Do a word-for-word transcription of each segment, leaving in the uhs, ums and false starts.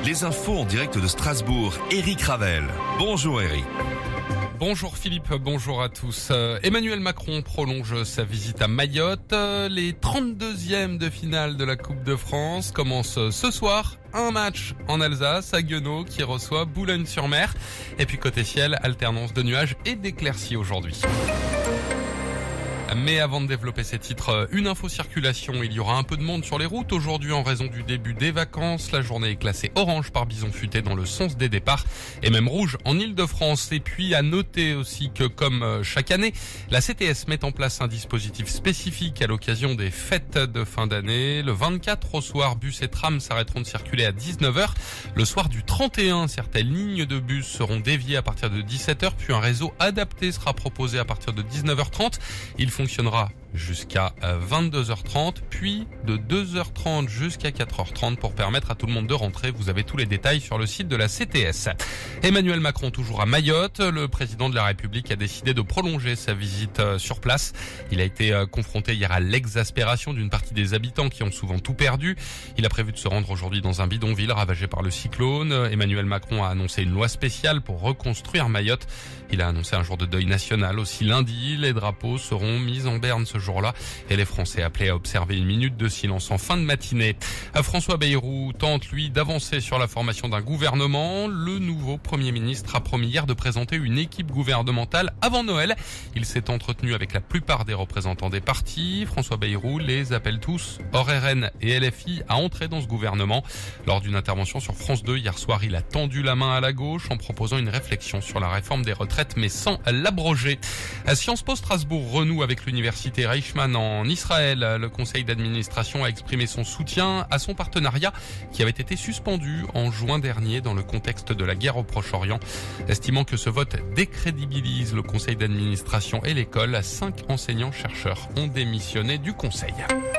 Les infos en direct de Strasbourg, Eric Ravel. Bonjour Eric. Bonjour Philippe, bonjour à tous. Euh, Emmanuel Macron prolonge sa visite à Mayotte. Euh, les trente-deuxièmes de finale de la Coupe de France commencent ce soir. Un match en Alsace, à Guenot, qui reçoit Boulogne-sur-Mer. Et puis côté ciel, alternance de nuages et d'éclaircies aujourd'hui. Mais avant de développer ces titres, une info circulation. Il y aura un peu de monde sur les routes aujourd'hui en raison du début des vacances. La journée est classée orange par bison futé dans le sens des départs et même rouge en Île-de-France. Et puis à noter aussi que comme chaque année, la C T S met en place un dispositif spécifique à l'occasion des fêtes de fin d'année. Le vingt-quatre au soir, bus et trams s'arrêteront de circuler à dix-neuf heures. Le soir du trente et un, certaines lignes de bus seront déviées à partir de dix-sept heures, puis un réseau adapté sera proposé à partir de dix-neuf heures trente. Il fonctionnera jusqu'à vingt-deux heures trente, puis de deux heures trente jusqu'à quatre heures trente pour permettre à tout le monde de rentrer. Vous avez tous les détails sur le site de la C T S. Emmanuel Macron toujours à Mayotte. Le président de la République a décidé de prolonger sa visite sur place. Il a été confronté hier à l'exaspération d'une partie des habitants qui ont souvent tout perdu. Il a prévu de se rendre aujourd'hui dans un bidonville ravagé par le cyclone. Emmanuel Macron a annoncé une loi spéciale pour reconstruire Mayotte. Il a annoncé un jour de deuil national aussi lundi. Les drapeaux seront mis en berne ce jour-là et les Français appelés à observer une minute de silence en fin de matinée. François Bayrou tente, lui, d'avancer sur la formation d'un gouvernement. Le nouveau Premier ministre a promis hier de présenter une équipe gouvernementale avant Noël. Il s'est entretenu avec la plupart des représentants des partis. François Bayrou les appelle tous, hors R N et L F I, à entrer dans ce gouvernement. Lors d'une intervention sur France deux hier soir, il a tendu la main à la gauche en proposant une réflexion sur la réforme des retraites, mais sans l'abroger. Sciences Po Strasbourg renoue avec l'université Reichmann en Israël. Le conseil d'administration a exprimé son soutien à son partenariat qui avait été suspendu en juin dernier dans le contexte de la guerre au Proche-Orient. Estimant que ce vote décrédibilise le conseil d'administration et l'école, cinq enseignants-chercheurs ont démissionné du conseil.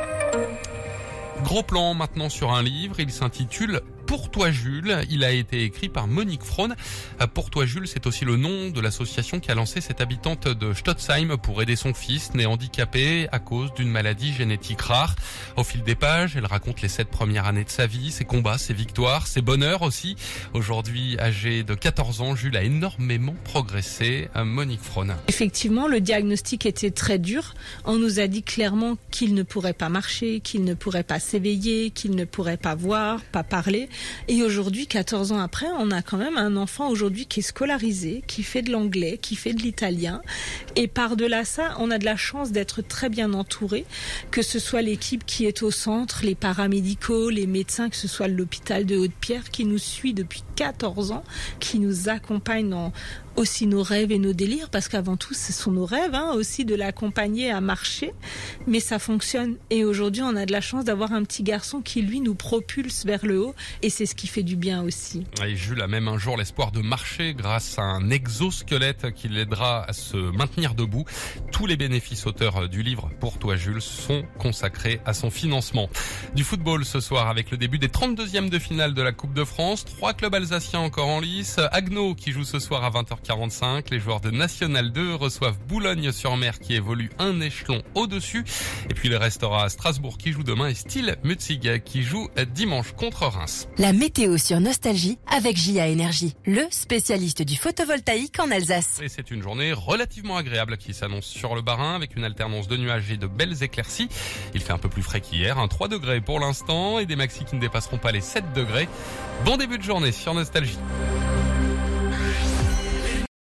Gros plan maintenant sur un livre, il s'intitule Pour toi Jules, il a été écrit par Monique Fraune. Pour toi Jules, c'est aussi le nom de l'association qui a lancé cette habitante de Stotzheim pour aider son fils né handicapé à cause d'une maladie génétique rare. Au fil des pages, elle raconte les sept premières années de sa vie, ses combats, ses victoires, ses bonheurs aussi. Aujourd'hui, âgé de quatorze ans, Jules a énormément progressé. Monique Fraune. Effectivement, le diagnostic était très dur. On nous a dit clairement qu'il ne pourrait pas marcher, qu'il ne pourrait pas s'éveiller, qu'il ne pourrait pas voir, pas parler. Et aujourd'hui, quatorze ans après, on a quand même un enfant aujourd'hui qui est scolarisé, qui fait de l'anglais, qui fait de l'italien. Et par-delà ça, on a de la chance d'être très bien entouré, que ce soit l'équipe qui est au centre, les paramédicaux, les médecins, que ce soit l'hôpital de Haute-Pierre qui nous suit depuis quatorze ans, qui nous accompagne dans aussi nos rêves et nos délires, parce qu'avant tout, ce sont nos rêves, hein, aussi de l'accompagner à marcher, mais ça fonctionne. Et aujourd'hui, on a de la chance d'avoir un petit garçon qui, lui, nous propulse vers le haut, et c'est ce qui fait du bien aussi. Et Jules a même un jour l'espoir de marcher grâce à un exosquelette qui l'aidera à se maintenir debout. Tous les bénéfices auteurs du livre Pour toi Jules sont consacrés à son financement. Du football ce soir avec le début des trente-deuxièmes de finale de la Coupe de France. Trois clubs alsaciens encore en lice. Agno qui joue ce soir à vingt heures quarante-cinq. Les joueurs de National deux reçoivent Boulogne-sur-Mer qui évolue un échelon au-dessus. Et puis il restera Strasbourg qui joue demain et Steel Mutzig qui joue dimanche contre Reims. La météo sur Nostalgie avec J A Énergie, le spécialiste du photovoltaïque en Alsace. Et c'est une journée relativement agréable qui s'annonce sur le Bas-Rhin avec une alternance de nuages et de belles éclaircies. Il fait un peu plus frais qu'hier, hein, trois degrés pour l'instant et des maxis qui ne dépasseront pas les sept degrés. Bon début de journée sur Nostalgie.